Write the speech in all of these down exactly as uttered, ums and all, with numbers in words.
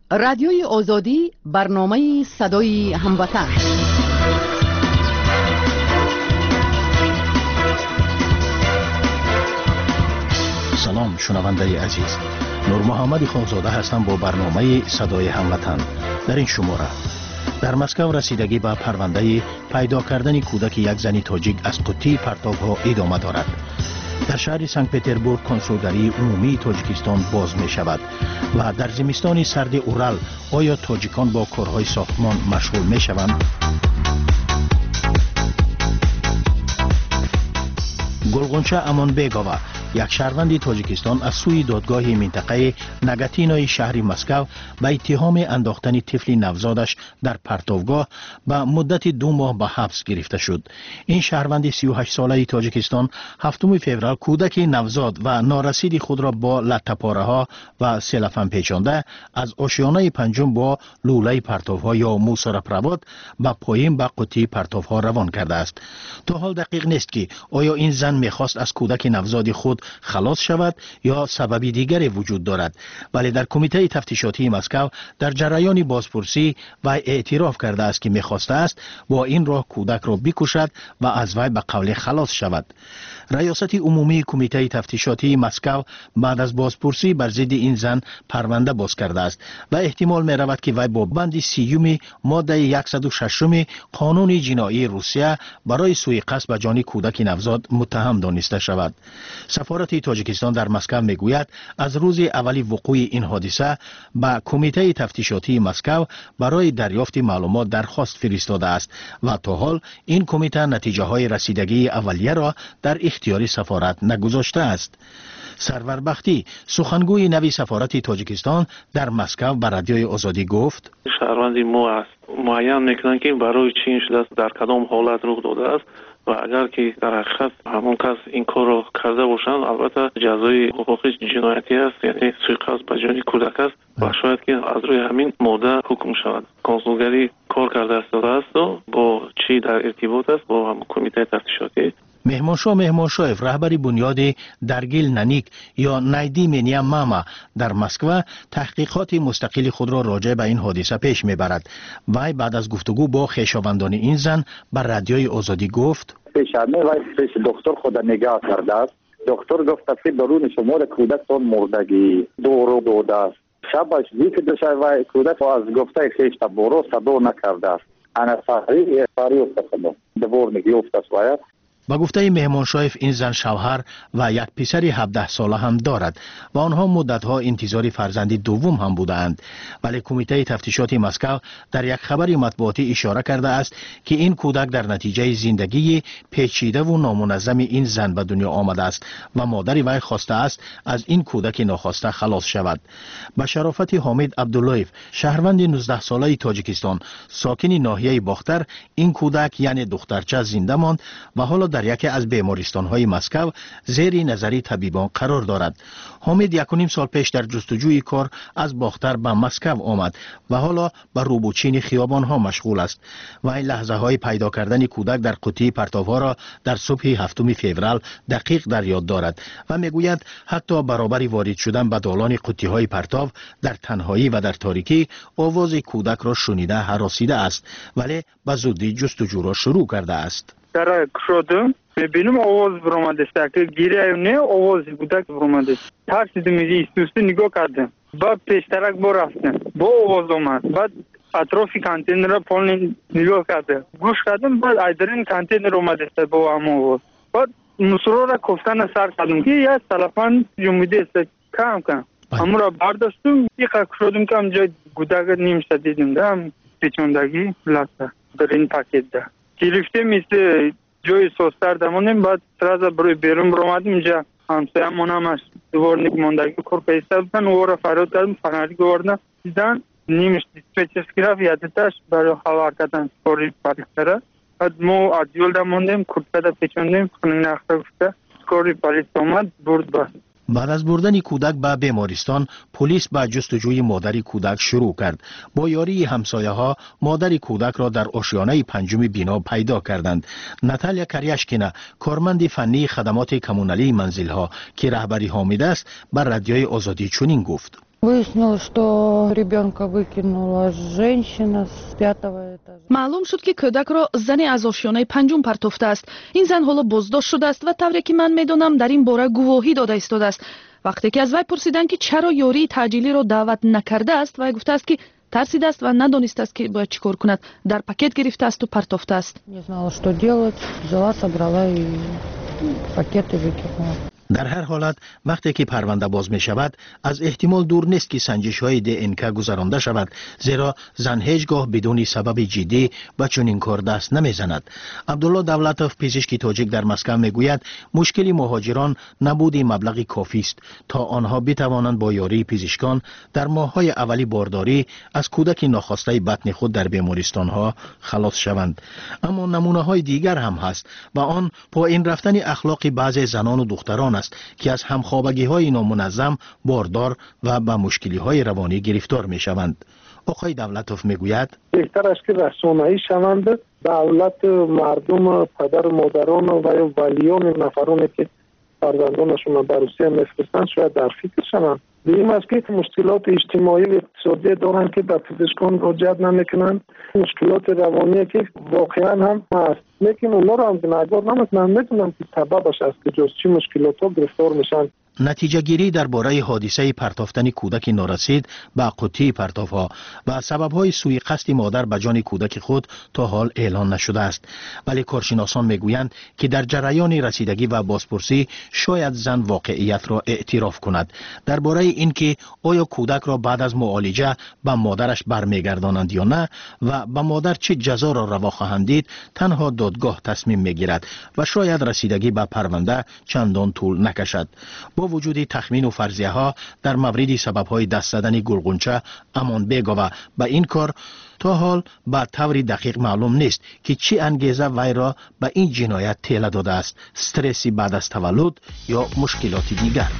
رادیوی آزادی برنامه صدای هموطن. سلام شنونده عزیز، نور محمد خانزاده هستم با برنامه صدای هموطن. در این شماره در مسکو رسیدگی به پرونده پیدا کردن کودک یک زن تاجیک از قطی پرتاب‌ها ادامه دارد. در شهر سنت پتربورگ کنسولگری عمومی تاجیکستان باز می شود و در زمستان سرد اورال آیا تاجیکان با کارهای ساختمان مشغول می شوند؟ گلغنچه امان بیگاوا، یک شهروند تاجیکستان از سوی دادگاه منطقه نگاتینای شهر مسکو به اتهام انداختن طفل نوزادش در پرتابگاه به مدت دو ماه به حبس گرفته شد. این شهروند سی و هشت ساله تاجیکستان هفتم فوریه کودک نوزاد و نارسید خود را با لطه‌پاره ها و سلفن پیچانده از آشیانه پنجم با لوله پرتابها یا موسارپرواد به پایین به قطی پرتابها روان کرده است. تا حال دقیق نیست که آیا این زن میخواست از کودک نوزاد خود خلاص شود یا سببی دیگری وجود دارد، ولی در کمیته تفتیشاتی مسکو در جریان بازپرسی و اعتراف کرده است که میخواسته است با این راه کودک را بکشد و از وی به قول خلاص شود. ریاست عمومی کمیته تفتیشاتی مسکو بعد از بازپرسی بر ضد این زن پرونده باز کرده است و احتمال می رود که وی با بند سیوم ماده صد و شش قانون جنایی روسیه برای سوء قصد به جان کودک نوزاد متهم دانسته شود. سفارت تاجیکستان در مسکو میگوید از روز اولی وقوع این حادثه به کمیته تفتیشاتی مسکو برای دریافت معلومات درخواست فرستاده است و تا حال این کمیته نتیجه های رسیدگی اولیه را در اختیار سفارت نگذاشته است. سرور بختی، سخنگوی نوی سفارت تاجیکستان در مسکو به رادیوی آزادی گفت: شهروندی ما است معین میکنن که برای چی این شده است، در کدام حالت رخ داده است و اگر که در حقیقت همون کس این کار رو کرده باشند البته جزای حقوقی جنایتی است، یعنی سوء قصد به جان کودک است و شاید که از روی همین ماده حکم شود. کنسولگری کار کرده است و با چی در ارتباط است با هم کمیته تفتیشاتی. مهمانشاه مهمانشاهف رهبر بنیاد درگیل ننیک یا نایدی منیا ماما در مسکو تحقیقات مستقل خود را راجع به این حادثه پیش میبرد. وی بعد از گفتگو با خویشاوندان این زن بر رادیوی آزادی گفت: پیشانه وی پیش دکتر خود نگاه کرده است. دکتر گفت که درون شمار کودک تون مردگی دورو داده است. شبش دیگه دوشه وی کودک از گفته خیش تا برو صدا نکرده است. انا فاری فاری افتاد دور نگی افتاد وی. با گفته مهمان شایف این زن شوهر و یک پسر هفده ساله هم دارد و آنها مدتها انتظار فرزند دوم هم بودند، ولی کمیته تفتیشات مسکو در یک خبر مطبوعاتی اشاره کرده است که این کودک در نتیجه زندگی پیچیده و نامنظم این زن به دنیا آمده است و مادر وی خواسته است از این کودک ناخواسته خلاص شود. به شرافت حامد عبداللهیف، شهروند نوزده ساله تاجیکستان ساکن ناحیه باختر، این کودک یعنی دخترچه زنده ماند و حالا در یکی از بیمارستان‌های مسکو زیر نظر طبیبان قرار دارد. حامد یک و نیم سال پیش در جستجوی کار از باختر به مسکو آمد و حالا به روبوچین خیابان‌ها مشغول است و این لحظه‌های پیدا کردن کودک در قطی پرتاب‌ها را در صبح هفتم فوریه دقیق در یاد دارد و میگوید حتی برابر وارد شدن به دالان قطی‌های پرتاب در تنهایی و در تاریکی آواز کودک را شنیده هراسیده است، ولی به زودی جستجو را شروع کرده است. در کشودم میبینم آواز برآمده است که گیره نه آواز کودک برآمده است. ترسیدم میگی استوسته نگاه کردم بعد پیشترک با رفتم با آواز اومد بعد اطراف کانتین را پایین نگاه کردم گوش کردم بعد ایدرین کانتین را اومده است با هم آواز بعد مسرور را کفتن سر کردم که یک تلفن جمعیده است کم کم همون را برداشتم یک کشودم که هم جای کودک نیمشته دیدم دم پیچوندگی لطه در این پاکت ده گرفته مثل جای سوستر دمانیم بعد تراز بروی بیرون برآمدیم اینجا همسایه من هم از دوباره نیک ماندگی کور پیسته بودن او را فراد کردم فنری گوردن دیدن نیمش دیسپیچرز گرفت یادتش برای خبر کردن سپوری پالیستره بعد ما عدیول دماندیم کرده پیچوندیم خونین اخته گفته سپوری پالیست آمد برد بست. بعد از بردن کودک به بیمارستان، پلیس به جستجوی مادر کودک شروع کرد. با یاری همسایه ها مادر کودک را در آشیانه پنجم بنا پیدا کردند. ناتالیا کریاشکینا، کارمند فنی خدمات کمونالی منزل ها که رهبری حامد است، بر رادیوی آزادی چنین گفت: Выяснилось, что ребенка выкинула женщина с пятого этажа. معلوم شد که کودک را زنی از آشیانه پنجم پرتافته است. این زن حالا بازداشت شده است و طوری که من میدانم در این باره گواهی داده ایستاده است. وقتی که از وی پرسیدند که چرا یاری تعجیلی را دعوت نکرده است، وی گفته است که ترسیده است و ندانسته است که باید چیکار کند. در پاکت گرفته است و پرتافته است. Не знала, что делать. Взяла, собрала и пакеты выкинула. در هر حالت وقتی که پرونده باز می شود از احتمال دور نیست که سنجش های دی ان که گذرانده شود، زیرا زن هیچگاه بدون سبب جدی به چنین کار دست نمی زند. عبدالله دولتوف پزشک تاجیک در مسکو می گوید مشکل مهاجران نبود مبلغ کافی است تا آنها بتوانند با یاری پزشکان در ماه های اولی بارداری از کودک ناخواسته بطن خود در بیمارستان ها خلاص شوند. اما نمونه های دیگر هم هست و آن پایین رفتن اخلاق بعضی زنان و دختران است که از همخوابگی های نامنظم باردار و به مشکلی های روانی گرفتار می شوند. آقای دولتوف می گوید بهتر است که رسانه‌ای شوند، دولت، مردم، پدر و مادران و یا ولیان نفرانی که فرزندانشون به روسیه میفرستند شاید در فکر شوند. دیدیم است که مشکلات اجتماعی و اقتصادی دارند که به پزشکان مراجعت نمیکنند، مشکلات روانی که واقعا هم هست، لیکن اونا رو هم گناهکار نمیکنند. میدونم که سببش است که جز چی مشکلات ها گرفتار میشن. نتیجه گیری درباره حادثه پرتافتن کودک نارسید به قوطی پرتافها و سبب‌های سوء قصد مادر به جان کودک خود تا حال اعلان نشده است، ولی کارشناسان میگویند که در جریان رسیدگی و بازپرسی شاید زن واقعیت را اعتراف کند. درباره اینکه آیا کودک را بعد از معالجه به مادرش برمیگردانند یا نه و به مادر چه جزا را روا خواهند دید، تنها دادگاه تصمیم میگیرد و شاید رسیدگی به پرونده چندان طول نکشد. با وجود تخمین و فرضیه ها در مورد سبب های دست زدن گلغنچه امان بیگوه به این کار تا حال به طور دقیق معلوم نیست که چی انگیزه وی را به این جنایت تیله داده است، استرسی بعد از تولد یا مشکلات دیگر.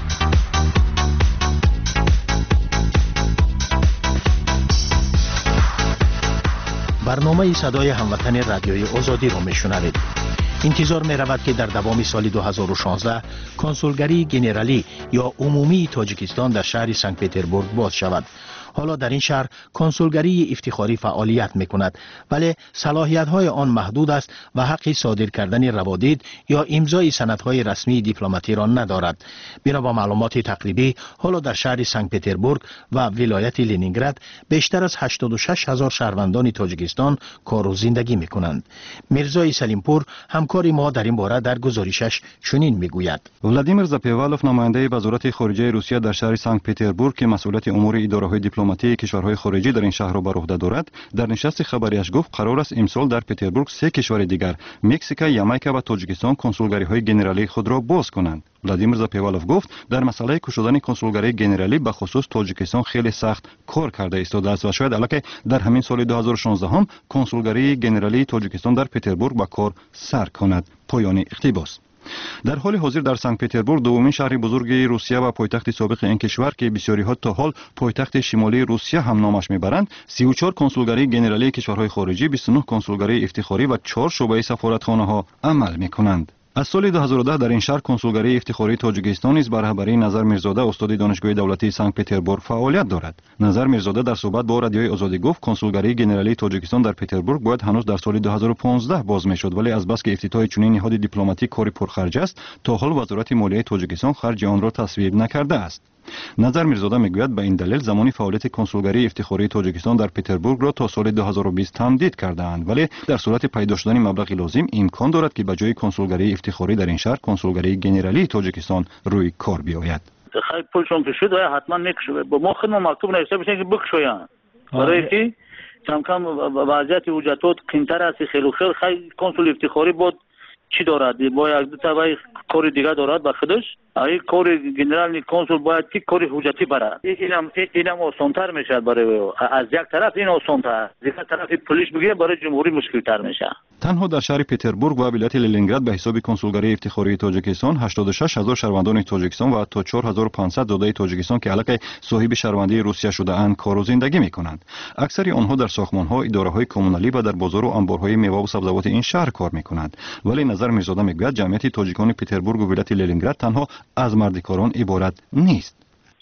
برنامه صدای هموطن رادیوی آزادی را میشنوید. انتظار می رود که در دوام سال دو هزار و شانزده کنسولگری گنرالی یا عمومی تاجیکستان در شهر سنت پترزبورگ باز شود. حالا در این شهر کنسولگری افتخاری فعالیت می کند، ولی صلاحیت های آن محدود است و حق صادر کردن روادید یا امضای سندهای رسمی دیپلماتی را ندارد. بنا به معلومات تقریبی حالا در شهر سنت پترزبورگ و ولایت لنینگراد بیشتر از هشتاد و شش هزار شهروندان تاجیکستان کار و زندگی می کنند. میرزای سلیمپور همکار ما در این باره در گزارشش چنین می گوید. ولادیمیر زاپیوالوف نماینده وزارت خارجه روسیه در شهر سنت پترزبورگ که مسئولیت امور اداره‌های دیپلماتی کشورهای خارجی در این شهر را بر عهده دارد، در نشست خبریش گفت قرار است امسال در پترزبورگ سه کشور دیگر مکزیک، یامایکا و تاجیکستان کنسولگری‌های گنرالی خود را باز کنند. ولادیمیر زاپیوالوف گفت در مسئله گشودن کنسولگری گنرالی به خصوص تاجیکستان خیلی سخت کار کرده ایستاده است و شاید البته در همین سال دو هزار و شانزده هم کنسولگری گنرالی تاجیکستان در پترزبورگ به کار سر کند. پایان اقتباس. در حال حاضر در سنت پترزبورگ دومین شهر بزرگ روسیه و پایتخت سابق این کشور که بسیاری ها تا حال پایتخت شمالی روسیه هم نامش میبرند، سی و چهار کنسولگری گنرالی کشورهای خارجی، بیست و نه کنسولگری افتخاری و چهار شعبه سفارتخانه ها عمل میکنند. از سال دو هزار و ده در این شهر کنسولگری افتخاری تاجیکستان نیز بر رهبری نظر میرزاده استاد دانشگاه دولتی سنت پترزبورگ فعالیت دارد. نظر میرزاده در صحبت با رادیوی آزادی گفت کنسولگری گنرالی تاجیکستان در پترزبورگ باید هنوز در سال دو هزار و پانزده باز میشد، ولی از بس که افتتاح چنین نهاد دیپلماتیک کاری پرخرج است تا حال وزارت مالیه تاجیکستان خرج آن را تصویب نکرده است. نظر میرزاده میگوید به این دلیل زمانی فعالیت کنسولگری افتخاری تاجیکستان در پترزبورگ را تا سال دو هزار و بیست تمدید کرده‌اند، ولی در صورت پیدا شدن مبلغ لازم امکان دارد که به جای کنسولگری افتخاری در این شهر کنسولگری گنرالی تاجیکستان روی کار بیاید. خیلی پولشون که شد حتما میکشه با ما خدمت مکتوب نوشته بشن که بکشوین، برای که کم کم وضعیت وجودات کمتر است. خیلی خیلی خیلی کنسول افتخاری بود چی دارد؟ باید دو تا کار دیگه دارد با خودش. این کار گنرال کنسول باید که کار حجتی برد. اینم اینم آسان‌تر میشه برای از یک طرف این آسان‌تر، از یک طرف پلیس بگیره برای جمهوری مشکل‌تر میشه. تنها در شهر پترزبورگ و ولایت لنینگراد به حساب کنسولگری افتخاری تاجیکستان هشتاد و شش هزار شهروندان تاجیکستان و تا چهار هزار و پانصد زاده تاجیکستان که علاقه صاحب شهروندی روسیه شده اند کار و زندگی میکنند. اکثر آنها در ساختمان‌ها، اداره‌های کمونالی و در بازار و انبارهای میوه و سبزیجات این شهر کار میکنند. ولی نظر میرزاده میگوید جمعیت تاجیکان پترزبورگ و ولایت لنینگراد تنها از مردکاران عبارت نیست.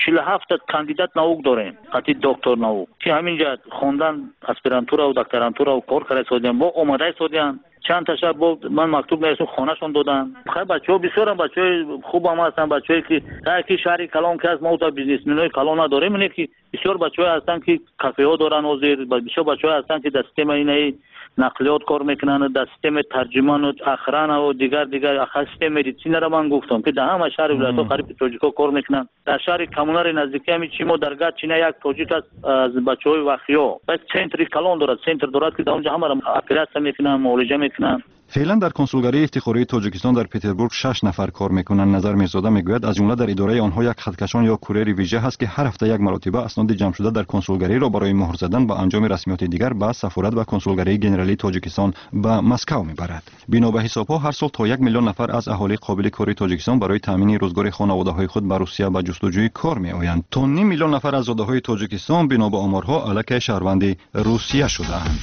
چهل و هفت کاندیدات نوک داریم حتی دکتر نوک که همینجا خوندن اسپرانتورا و دکترانتورا و کار کرده سودیان با اومده سودیان چند تا شب بود من مکتوب نوشتم خونهشون دادن. خیلی بچه‌ها بسیار هم بچه‌های خوب هم هستن، بچه‌ای که در شهر کلان که از ما تا بیزنسمن‌های کلان نداریم اینه که بسیار بچه‌ها هستن که کافه‌ها دارن و زیر بسیار بچه‌ها هستن که در سیستم اینه نقلیات کار میکنن، در سیستم ترجمان و اخران و دیگر دیگر اخر سیستم مدیسین را من گفتم که در همه شهر ولایت‌ها قریب توجیکا کار میکنن. در شهر کمونار نزدیکی همین چیمو درگاه چینه یک توجیک از بچه‌های وخیا بس سنتری کلان دارد، سنتر دارد که در اونجا همه را اپراسیون میکنن، معالجه میکنن. فعلا در کنسولگری افتخاری تاجیکستان در پتربورگ شش نفر کار میکنند. نظر میرزاده میگوید از جمله در اداره آنها یک خطکشان یا کوریر ویژه هست که هر هفته یک مرتبه اسناد جمع شده در کنسولگری را برای مهر زدن با انجام رسمیات دیگر به سفارت و کنسولگری ژنرالی تاجیکستان به مسکو میبرد. بنا به حسابها هر سال تا یک میلیون نفر از اهالی قابل کاری تاجیکستان برای تامین روزگار خانواده‌های خود به روسیه به جستجوی کار میآیند. تا نیم میلیون نفر از زاده‌های تاجیکستان بنا به آمارها علیه شهروندی روسیه شده‌اند.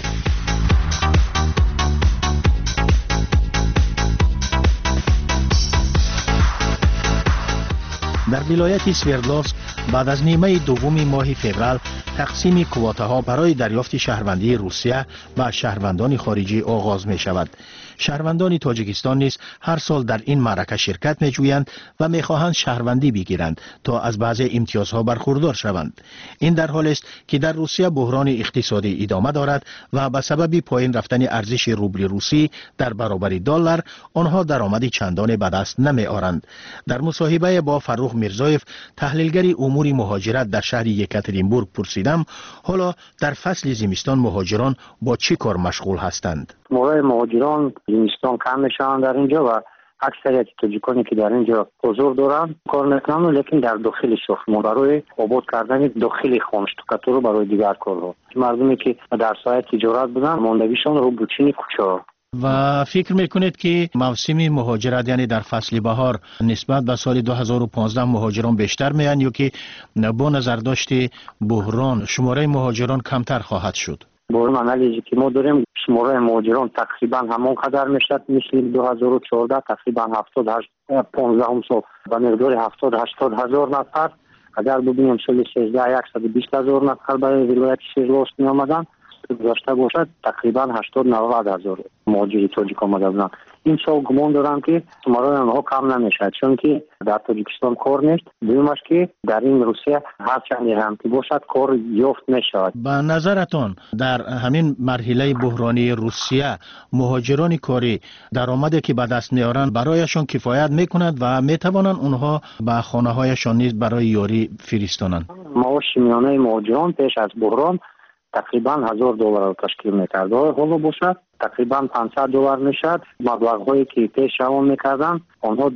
در ولایت سوردلوفسک بعد از نیمه دوم ماه فوریه تقسیم کوتاها برای دریافت شهروندی روسیه و شهروندان خارجی آغاز می شود. شهروندان تاجیکستان نیز هر سال در این معرکه شرکت می جویند و می خواهند شهروندی بگیرند تا از بعضی امتیازها برخوردار شوند. این در حالی است که در روسیه بحران اقتصادی ادامه دارد و به سبب پایین رفتن ارزش روبل روسی در برابر دلار آنها درآمد چندان به دست نمی آورند. در مصاحبه با فروخ میرزایف تحلیلگر امور مهاجرت در شهر یکاترینبورگ پرسیدم حالا در فصل زمستان مهاجران با چه کار مشغول هستند؟ موقع مهاجران زمستان کم میشن در اینجا و اکثریت تاجیکانی که در اینجا حضور دارن کار میکنن، لیکن در داخل شهر برای آباد کردن داخل خانشتوکاتور برای دیگر کارها. مردمی که در سایه تجارت بودن ماندگیشان رو بچین کوچه. و فکر میکنید که موسم مهاجرت یعنی در فصل بهار نسبت به سال دو هزار و پانزده مهاجران بیشتر میان یا که با نظر داشت بحران شماره مهاجران کمتر خواهد شد؟ با این انالیزی که ما داریم شماره مهاجران تقریبا همان قدر میشد مثل دو هزار و چهارده تقریبا هفتاد و هشت پانزده سال به مقدار هفتاد هشتاد هزار نفر. اگر ببینیم سال سیزده صد و بیست هزار نفر برای ولایت سوردلوفسک می آمدن گذاشته باشد تقریبا هشتاد نود هزار مهاجری تاجیک آمده بودند. این سال گمان دارم که شماره آنها کم نمیشد چون که در تاجیکستان کار نیست. دومش که در این روسیه هر چندی هم که باشد کار یافت نشود. به نظرتان در همین مرحله بحرانی روسیه مهاجران کاری درآمدی که به دست میارند برایشان کفایت میکند و میتوانند اونها به خانه هایشان نیز برای یاری فرستانند؟ معاش میانه مهاجران پیش از بحران تقریبا هزار دلار رو تشکیل میکرد. حالا باشد تقریبا پانصد دلار میشد. مبلغ که پیش روان میکردن آنها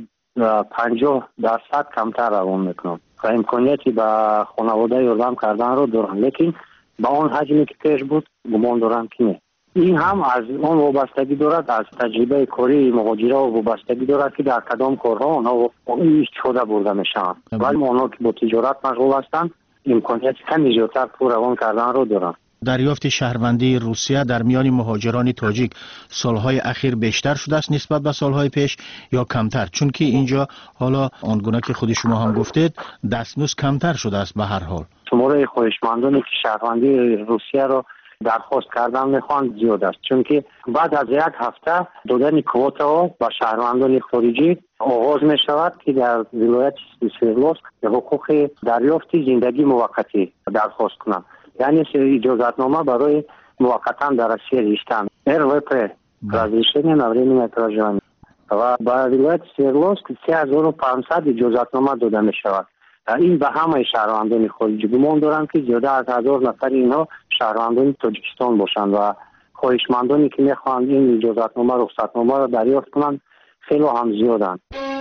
پنجاه درصد کمتر روان میکنن و امکانیتی به خانواده یاردم کردن رو دارن، لیکن با آن حجمی که پیش بود گمان دارم که نه. این هم از آن وابستگی دارد، از تجربه کاری مهاجرا وابستگی دارد که در کدام کارها آنها استفاده برده میشن. ولی آنها که با تجارت مشغول هستند امکانیت کمی زیادتر پر روان کردن رو دارن. دریافت شهروندی روسیه در میان مهاجران تاجیک سالهای اخیر بیشتر شده است نسبت به سالهای پیش یا کمتر؟ چون که اینجا حالا آنگونه که خود شما هم گفتید دستمزد کمتر شده است. به هر حال شماره خواهشمندانی که شهروندی روسیه را درخواست کردن میخوان زیاد است، چون که بعد از یک هفته دادن کوتا با شهروندان خارجی آغاز می شود که در ولایت سوردلوفسک حقوق دریافت زندگی موقتی درخواست کنند، یعنی اجازتنامه برای موقتا در روسیه ریشتن ار و پی разрешение на временное проживание و با ولایت سوردلوفسک سه هزار و پانصد اجازتنامه داده می شود. این به همه شهروندان خارجی گمان دارم که زیاده از هزار نفر اینها شهروندان تاجیکستان باشند و خواهشمندانی که میخواهند این اجازتنامه رخصتنامه را دریافت کنند خیلی هم زیادند.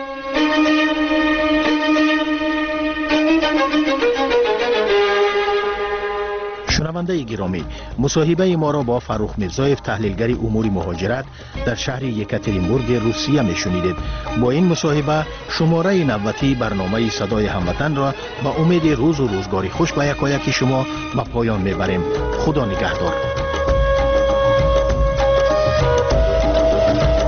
شنونده گرامی، مصاحبه ما را با فروخ میرزایف تحلیلگر امور مهاجرت در شهر یکاترینبورگ روسیه میشنیدید. با این مصاحبه شماره نوتی برنامه صدای هموطن را با امید روز و روزگاری خوش به یکایک شما به پایان میبریم. خدا نگهدار.